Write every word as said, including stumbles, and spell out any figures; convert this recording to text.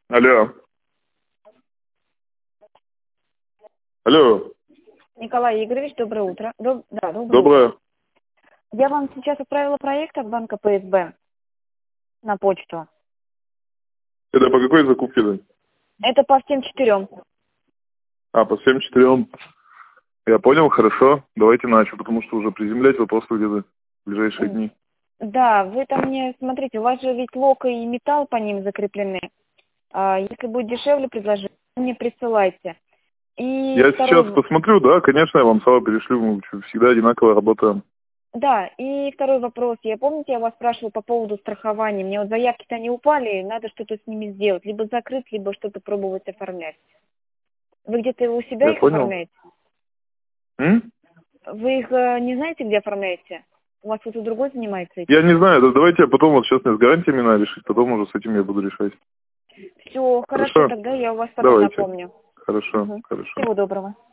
Алло. Алло. Николай Игоревич, доброе утро. Доб... Да, доброе, Доброе. утро. Я вам сейчас отправила проект от банка Пэ Эс Бэ на почту. Это по какой закупке? Да? Это по всем четырем. А, по всем четырем. Я понял, хорошо. Давайте начнем, потому что уже приземлять вопрос где-то в ближайшие дни. Да, вы там мне, смотрите, у вас же ведь локо и металл по ним закреплены. А, если будет дешевле предложить, мне присылайте. И Я второй... сейчас посмотрю, да, конечно, я вам сразу перешлю, мы всегда одинаково работаем. Да, и второй вопрос. Я помните, я вас спрашивала по поводу страхования. Мне вот заявки-то не упали, надо что-то с ними сделать. Либо закрыть, либо что-то пробовать оформлять. Вы где-то у себя Я их понял. оформляете? М? Вы их э, не знаете, где оформляете? У вас кто-то другой занимается этим? Я не знаю, да, давайте я потом, вот сейчас мне с гарантиями надо решить, потом уже с этим я буду решать. Все, хорошо, Хорошо? тогда я у вас потом Давайте. напомню. Хорошо, Угу. хорошо. Всего доброго.